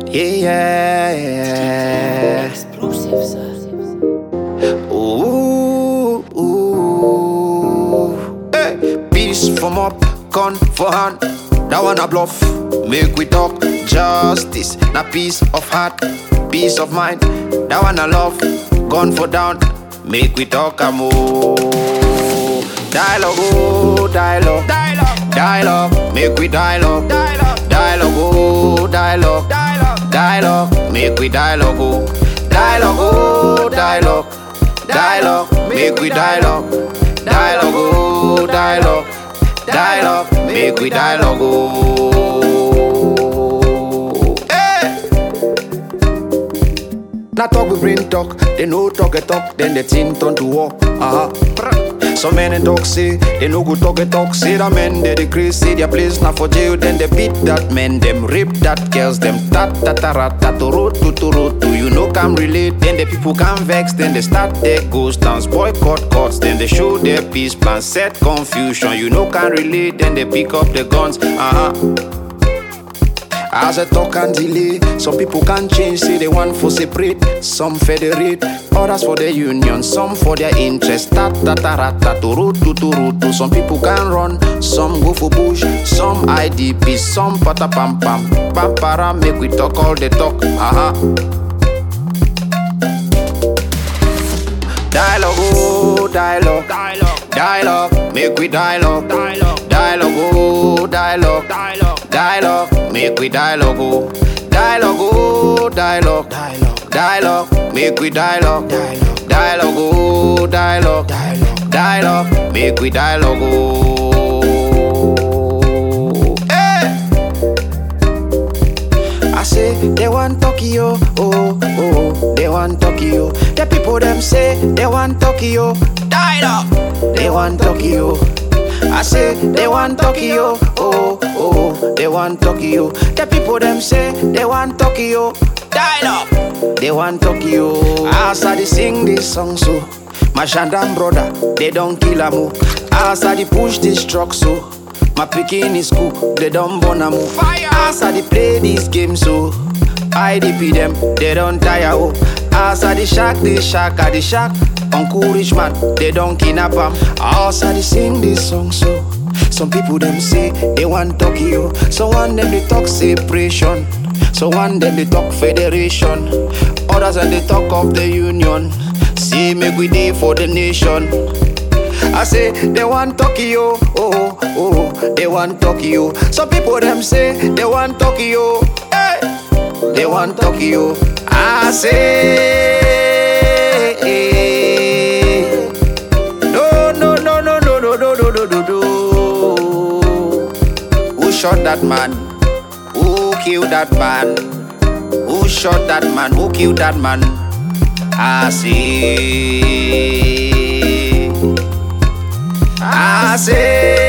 Yeah, yeah. Explosives. Ooh, ooh. Hey, peace from up, gun for hand. That one a bluff. Make we talk justice, not peace of heart, peace of mind. That one a love, gun for down. Make we talk a more. Dialogue, oh, dialogue, dialogue, dialogue. Make we dialogue, dialogue, dialogue, oh, dialogue, dialogue, dialogue. Make we dialogue, oh, dialogue, oh, dialogue, dialogue. Make we dialogue, dialogue, oh, dialogue, dialogue. Make we dialogue, oh. Now talk we brain talk, they no talk a talk, then the thing turn to walk. Some men and talk say, they no go talk a talk. Say that men they decrease, say their place not for jail. Then they beat that men, them rape that girls, them tat to road to. You know can relate, then the people can vex. Then they start their ghost dance, boycott courts. Then they show their peace plan, set confusion. You know can relate, then they pick up the guns. As I talk and delay, some people can change, say they want for separate. Some federate, others for their union, some for their interest. To root. Some people can run, some go for bush, some IDP, some pata pam pam. Pampara, make we talk all the talk. Dialogue, oh, dialogue, dialogue, dialogue. Make we dialogue, dialogue, dialogue, oh, dialogue, dialogue, dialogue. Make we dialogue, oh, dialogue, oh, dialogue, dialogue, dialogue. Make we dialogue, dialogue, dialogue, oh, dialogue, dialogue, dialogue. Make we dialogue, oh. Hey! I say they want Tokyo, oh, oh, they want Tokyo. The people them say they want Tokyo, dialogue. They want Tokyo. I say they want Tokyo, oh, oh, they want Tokyo. The people them say they want Tokyo, dialogue. They want Tokyo. As I sing this song so, my Shandam brother, they don't kill a move. As I push this truck so, my picking is cool, they don't burn a move. As I play this game so, IDP them, they don't tire oh. As I I the shack. Uncle rich man, they don't kidnap him. Also they sing this song so. Some people them say they want Tokyo. So one them they talk separation. So one them they talk federation. Others and they talk of the union. See make we day for the nation. I say they want Tokyo, oh, oh, they want Tokyo. Some people them say they want Tokyo, hey, they want Tokyo. I say no. Who shot that man? Who killed that man? Who shot that man? Who killed that man? I say